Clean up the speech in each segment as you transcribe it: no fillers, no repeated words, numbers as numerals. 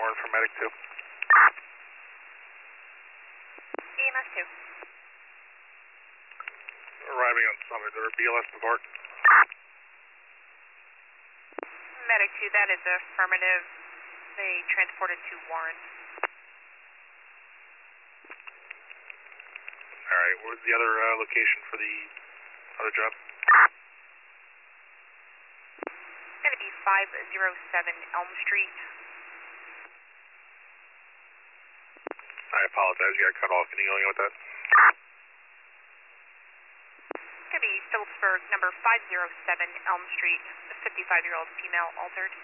Warren from Medic 2. EMS 2. Arriving on Summit, or BLS Bavard. Medic 2, that is affirmative. They transported to Warren. Alright, what was the other location for the other job? It's going to be 507 Elm Street. I apologize, you got cut off. Can you go in with that? It's going to be Phillipsburg, number 507 Elm Street. A 55-year-old female altered.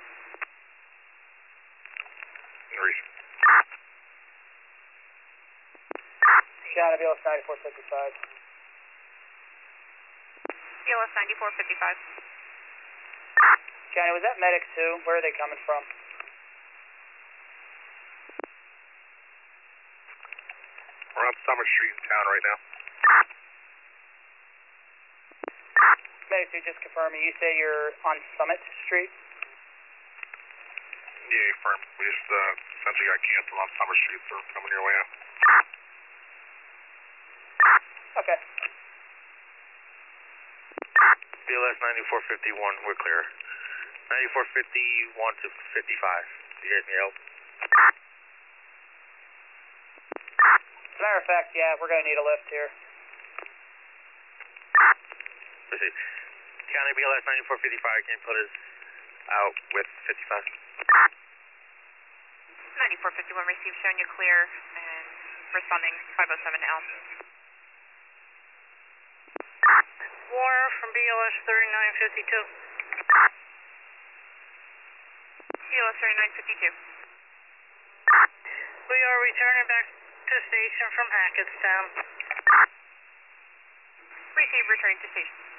Maurice. Johnny, BLS 9455. BLS 9455. Johnny, was that Medic 2? Where are they coming from? We're on Summer Street in town right now. Medic 2, just confirming, you say you're on Summit Street? Yeah, firm. We just essentially got canceled on Summer Street, so we're coming your way out. Okay. BLS 9451, we're clear. 9451 to 55. You guys need help? As a matter of fact, yeah, we're going to need a lift here. Let's see. County BLS 9455, can you put us out with 55? 9451 received, showing you clear, and responding 507 Elm. Warren from BLS 3952. BLS 3952. We are returning back to station from Hackettstown. Receive, returning to station.